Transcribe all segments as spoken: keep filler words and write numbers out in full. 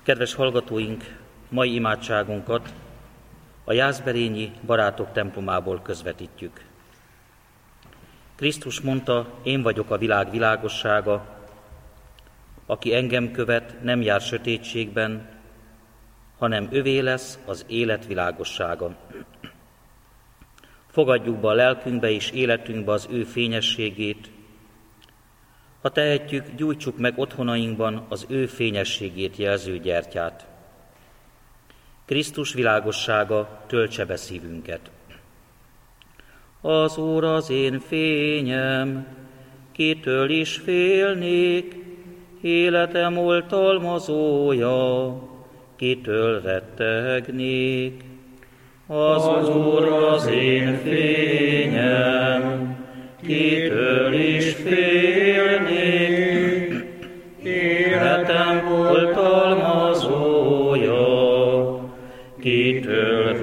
Kedves hallgatóink, mai imádságunkat a Jászberényi Barátok templomából közvetítjük. Krisztus mondta, én vagyok a világ világossága, aki engem követ, nem jár sötétségben, hanem övé lesz az élet világossága. Fogadjuk be a lelkünkbe és életünkbe az ő fényességét. Ha tehetjük, gyújtsuk meg otthonainkban az ő fényességét jelző gyertyát. Krisztus világossága töltse be szívünket. Az Úr az én fényem, kitől is félnék, életem oltalmazója, kitől rettegnék. Az Úr az én fényem, kitől is félnék, életem oltalmazója, kitől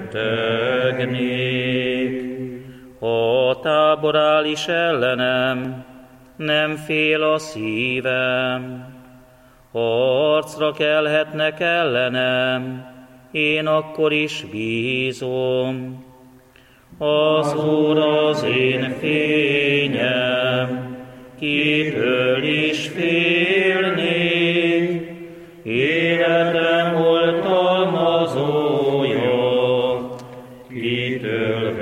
rettegnék. Ha tábor áll is ellenem, nem fél a szívem, ha harcra kelhetnek ellenem, én akkor is bízom. Az Úr az én fényem, kitől is félnék, életem oltalmazója, kitől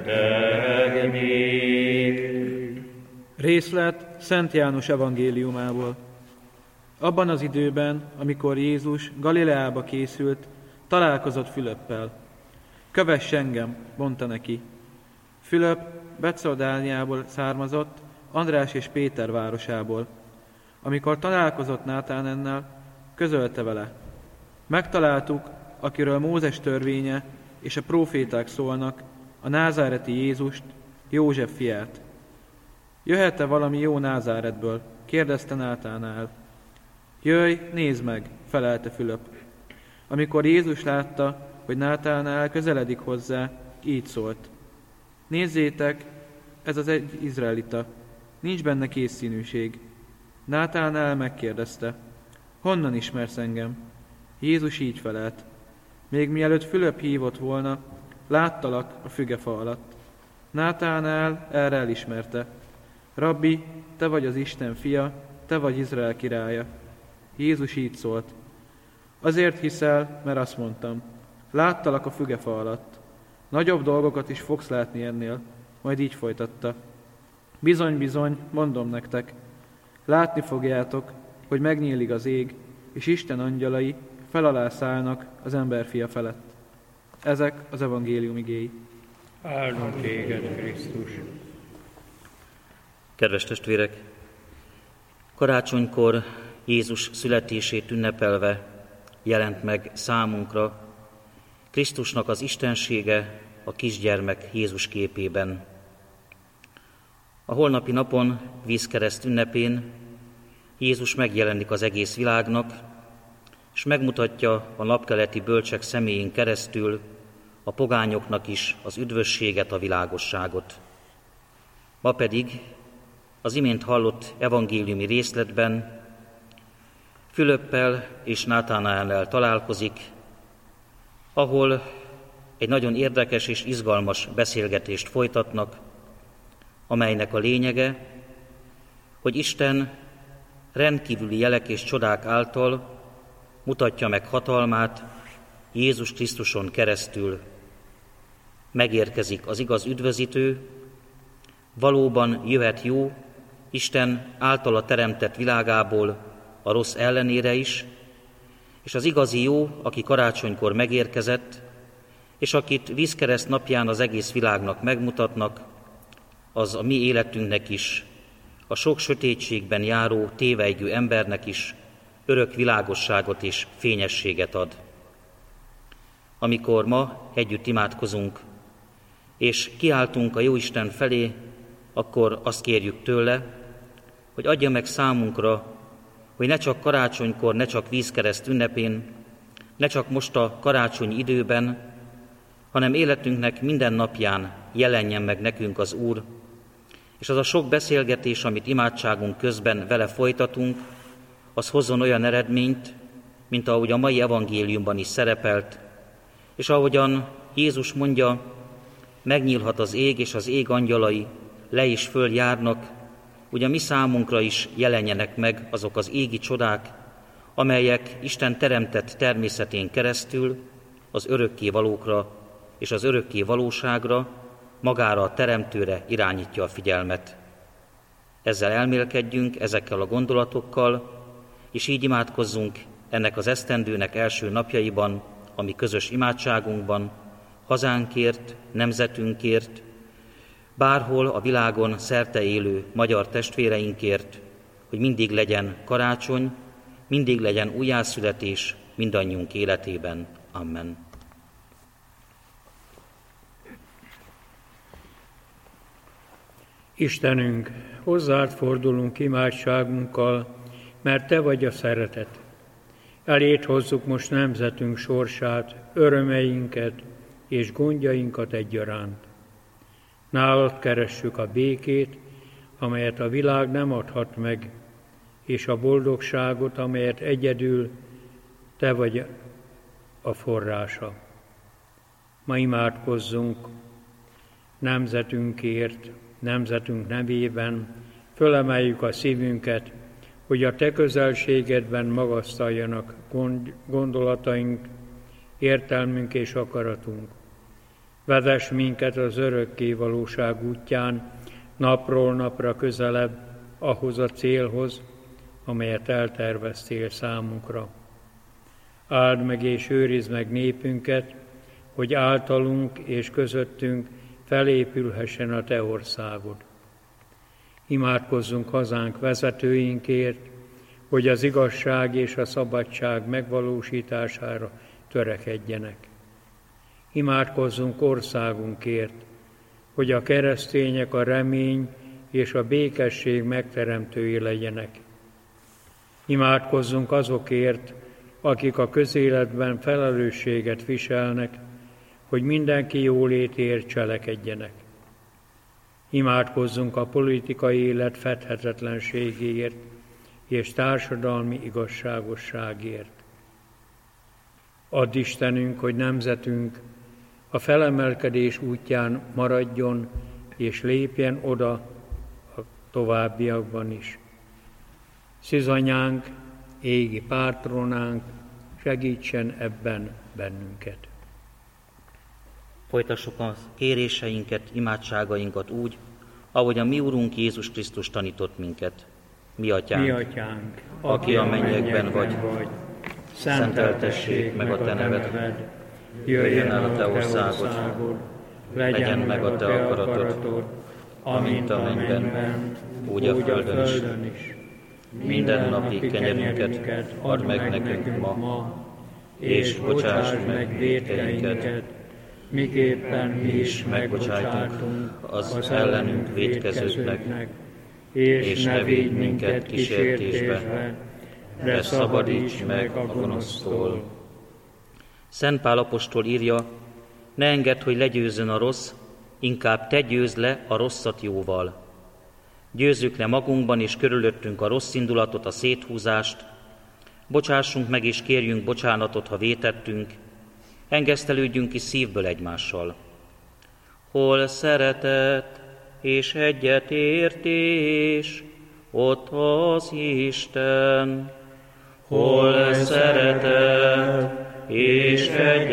rettegnék. Részlet Szent János evangéliumából. Abban az időben, amikor Jézus Galileába készült, találkozott Fülöppel. Kövess engem, mondta neki. Fülöp Betszoldániából származott, András és Péter városából. Amikor találkozott Nátánennel, közölte vele. Megtaláltuk, akiről Mózes törvénye és a próféták szólnak, a názáreti Jézust, József fiát. Jöhet-e valami jó Názáretből? Kérdezte Nátánál. Jöjj, nézd meg, felelte Fülöp. Amikor Jézus látta, hogy Nátánál közeledik hozzá, így szólt. Nézzétek, ez az egy izraelita, nincs benne készszínűség. Nátánál megkérdezte, honnan ismersz engem? Jézus így felelt. Még mielőtt Fülöp hívott volna, láttalak a fügefa alatt. Nátánál erre elismerte. Rabbi, te vagy az Isten fia, te vagy Izrael királya. Jézus így szólt. Azért hiszel, mert azt mondtam, láttalak a fügefa alatt. Nagyobb dolgokat is fogsz látni ennél, majd így folytatta. Bizony, bizony, mondom nektek, látni fogjátok, hogy megnyílik az ég, és Isten angyalai fel alá szállnak az emberfia felett. Ezek az evangélium igéi. Áldunk téged, Krisztus! Kedves testvérek! Karácsonykor Jézus születését ünnepelve jelent meg számunkra Krisztusnak az istensége a kisgyermek Jézus képében. A holnapi napon, vízkereszt ünnepén Jézus megjelenik az egész világnak, és megmutatja a napkeleti bölcsek személyén keresztül a pogányoknak is az üdvösséget, a világosságot. Ma pedig az imént hallott evangéliumi részletben Fülöppel és Nátánánnel találkozik, ahol egy nagyon érdekes és izgalmas beszélgetést folytatnak, amelynek a lényege, hogy Isten rendkívüli jelek és csodák által mutatja meg hatalmát Jézus Krisztuson keresztül. Megérkezik az igaz üdvözítő, valóban jöhet jó, Isten általa teremtett világából a rossz ellenére is, és az igazi jó, aki karácsonykor megérkezett, és akit vízkereszt napján az egész világnak megmutatnak, az a mi életünknek is, a sok sötétségben járó, tévejgő embernek is örök világosságot és fényességet ad. Amikor ma együtt imádkozunk, és kiáltunk a Jóisten felé, akkor azt kérjük tőle, hogy adja meg számunkra, hogy ne csak karácsonykor, ne csak vízkereszt ünnepén, ne csak most a karácsonyi időben, hanem életünknek minden napján jelenjen meg nekünk az Úr, és az a sok beszélgetés, amit imádságunk közben vele folytatunk, az hozzon olyan eredményt, mint ahogy a mai evangéliumban is szerepelt, és ahogyan Jézus mondja, megnyílhat az ég, és az ég angyalai le és föl járnak, hogy a mi számunkra is jelenjenek meg azok az égi csodák, amelyek Isten teremtett természetén keresztül az örökké valókra és az örökké valóságra, magára a Teremtőre irányítja a figyelmet. Ezzel elmélkedjünk, ezekkel a gondolatokkal, és így imádkozzunk ennek az esztendőnek első napjaiban, ami közös imádságunkban, hazánkért, nemzetünkért, bárhol a világon szerte élő magyar testvéreinkért, hogy mindig legyen karácsony, mindig legyen újjászületés mindannyiunk életében. Amen. Istenünk, hozzád fordulunk imádságunkkal, mert Te vagy a szeretet. Eléd hozzuk most nemzetünk sorsát, örömeinket és gondjainkat egyaránt. Nálad keressük a békét, amelyet a világ nem adhat meg, és a boldogságot, amelyet egyedül Te vagy a forrása. Ma imádkozzunk nemzetünkért, nemzetünk nevében, fölemeljük a szívünket, hogy a Te közelségedben magasztaljanak gondolataink, értelmünk és akaratunk. Vezess minket az örökké valóság útján, napról napra közelebb ahhoz a célhoz, amelyet elterveztél számunkra. Áld meg és őrizd meg népünket, hogy általunk és közöttünk felépülhessen a Te országod. Imádkozzunk hazánk vezetőinkért, hogy az igazság és a szabadság megvalósítására törekedjenek. Imádkozzunk országunkért, hogy a keresztények a remény és a békesség megteremtői legyenek. Imádkozzunk azokért, akik a közéletben felelősséget viselnek, hogy mindenki jólétért cselekedjenek. Imádkozzunk a politikai élet fedhetetlenségéért és társadalmi igazságosságért. Add Istenünk, hogy nemzetünk a felemelkedés útján maradjon és lépjen oda a továbbiakban is. Szűzanyánk, égi pátronánk, segítsen ebben bennünket. Folytassuk a kéréseinket, imádságainkat úgy, ahogy a mi Urunk Jézus Krisztus tanított minket. Mi Atyánk, mi atyánk aki a mennyekben vagy, szenteltessék meg a Te neved, jöjjön el a Te országod, legyen meg a Te akaratod, amint a mennyben, úgy a földön is. Minden napi kenyerünket add meg nekünk ma, és bocsáss meg vétkeinket, miképpen mi is megbocsájtunk az ellenünk vétkezőknek, és ne védj minket kísértésbe, de szabadíts meg a gonosztól. Szent Pál apostol írja, ne engedd, hogy legyőzzön a rossz, inkább te győzd le a rosszat jóval. Győzzük le magunkban és körülöttünk a rossz indulatot, a széthúzást, bocsássunk meg és kérjünk bocsánatot, ha vétettünk, engesztelődjünk ki szívből egymással. Hol szeretet és egyetértés, ott az Isten. Hol szeretet és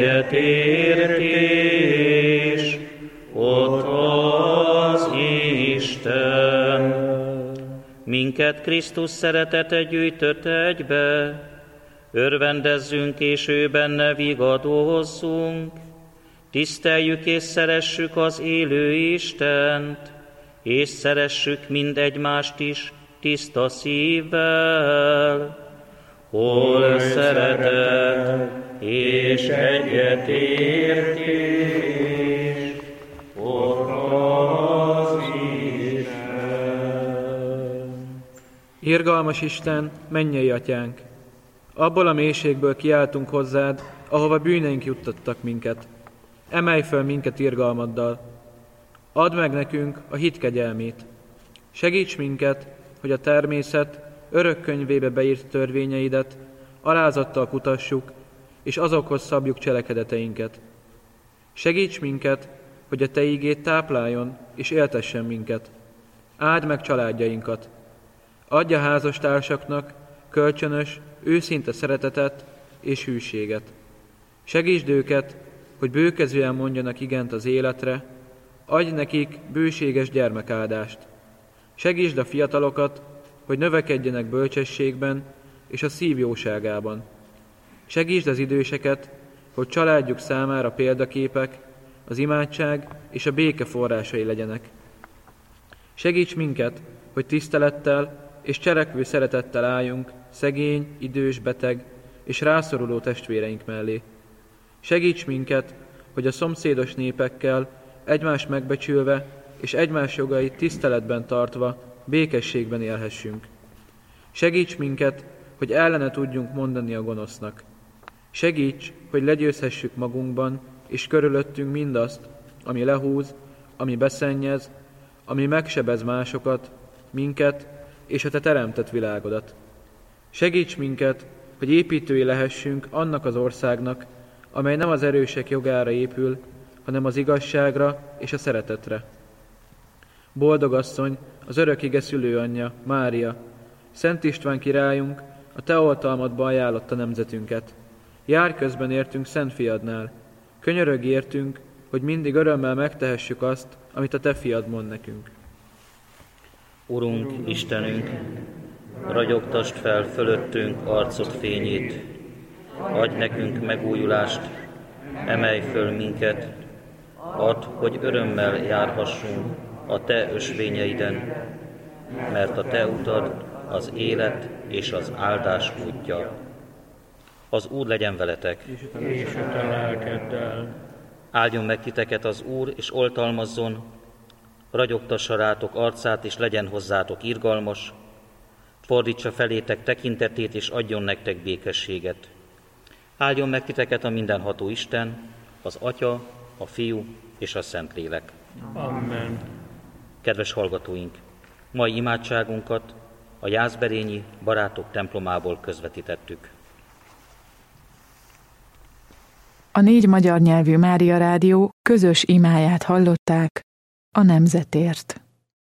egyetértés, ott az Isten. Minket Krisztus szeretete gyűjtött egybe, örvendezzünk és ő benne vigadozzunk, tiszteljük és szeressük az élő Istent, és szeressük mind egymást is tiszta szívvel. Hol szeretet és egyetértés, ott az Isten. Irgalmas Isten, mennyei atyánk! Abból a mélységből kiáltunk hozzád, ahova bűneink juttattak minket. Emelj föl minket irgalmaddal. Add meg nekünk a hit kegyelmét. Segíts minket, hogy a természet örök könyvébe beírt törvényeidet alázattal kutassuk, és azokhoz szabjuk cselekedeteinket. Segíts minket, hogy a Te ígéd tápláljon és éltessen minket. Áld meg családjainkat. Adj a házastársaknak kölcsönös, őszinte szeretetet és hűséget. Segítsd őket, hogy bőkezően mondjanak igent az életre, adj nekik bőséges gyermekáldást. Segítsd a fiatalokat, hogy növekedjenek bölcsességben és a szív jóságában. Segítsd az időseket, hogy családjuk számára példaképek, az imádság és a béke forrásai legyenek. Segíts minket, hogy tisztelettel és cselekvő szeretettel álljunk szegény, idős, beteg és rászoruló testvéreink mellé. Segíts minket, hogy a szomszédos népekkel egymást megbecsülve és egymás jogait tiszteletben tartva békességben élhessünk. Segíts minket, hogy ellene tudjunk mondani a gonosznak. Segíts, hogy legyőzhessük magunkban és körülöttünk mindazt, ami lehúz, ami beszennyez, ami megsebez másokat, minket és a Te teremtett világodat. Segíts minket, hogy építői lehessünk annak az országnak, amely nem az erősek jogára épül, hanem az igazságra és a szeretetre. Boldog asszony, az örök ige szülőanyja, Mária, Szent István királyunk, a Te oltalmadba ajánlotta nemzetünket. Járj közben értünk Szent Fiadnál, könyörögj értünk, hogy mindig örömmel megtehessük azt, amit a Te fiad mond nekünk. Urunk, Istenünk, ragyogtasd fel fölöttünk arcod fényét, adj nekünk megújulást, emelj föl minket, add, hogy örömmel járhassunk a Te ösvényeiden, mert a Te utad az élet és az áldás útja. Az Úr legyen veletek, És a te lelkeddel. Áldjon meg titeket az Úr, és oltalmazzon, ragyogtassa rátok arcát, és legyen hozzátok irgalmas, fordítsa felétek tekintetét, és adjon nektek békességet. Áldjon meg titeket a mindenható Isten, az Atya, a Fiú és a Szentlélek. Amen. Kedves hallgatóink, mai imádságunkat a Jászberényi Barátok templomából közvetítettük. A négy magyar nyelvű Mária Rádió közös imáját hallották a nemzetért.